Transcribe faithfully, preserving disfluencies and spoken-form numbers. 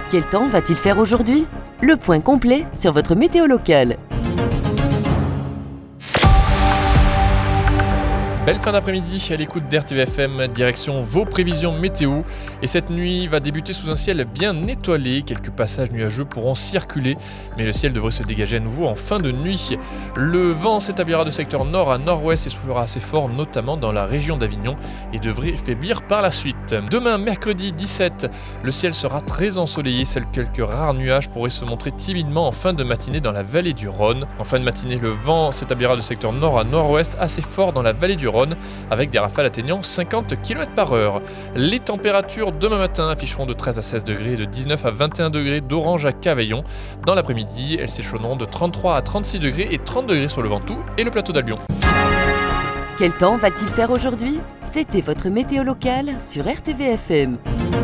Quel temps va-t-il faire aujourd'hui? Le point complet sur votre météo locale. Belle fin d'après-midi à l'écoute d'R T V F M, direction vos prévisions météo. Et cette nuit va débuter sous un ciel bien étoilé. Quelques passages nuageux pourront circuler, mais le ciel devrait se dégager à nouveau en fin de nuit. Le vent s'établira de secteur nord à nord-ouest et soufflera assez fort, notamment dans la région d'Avignon, et devrait faiblir par la suite. Demain, mercredi dix-sept, le ciel sera très ensoleillé. Seuls quelques rares nuages pourraient se montrer timidement en fin de matinée dans la vallée du Rhône. En fin de matinée, le vent s'établira de secteur nord à nord-ouest, assez fort dans la vallée du Rhône, avec des rafales atteignant cinquante kilomètres par heure. Les températures demain matin afficheront de treize à seize degrés et de dix-neuf à vingt et un degrés d'Orange à Cavaillon. Dans l'après-midi, elles s'échelonneront de trente-trois à trente-six degrés et trente degrés sur le Ventoux et le plateau d'Albion. Quel temps va-t-il faire aujourd'hui? C'était votre météo locale sur R T V F M.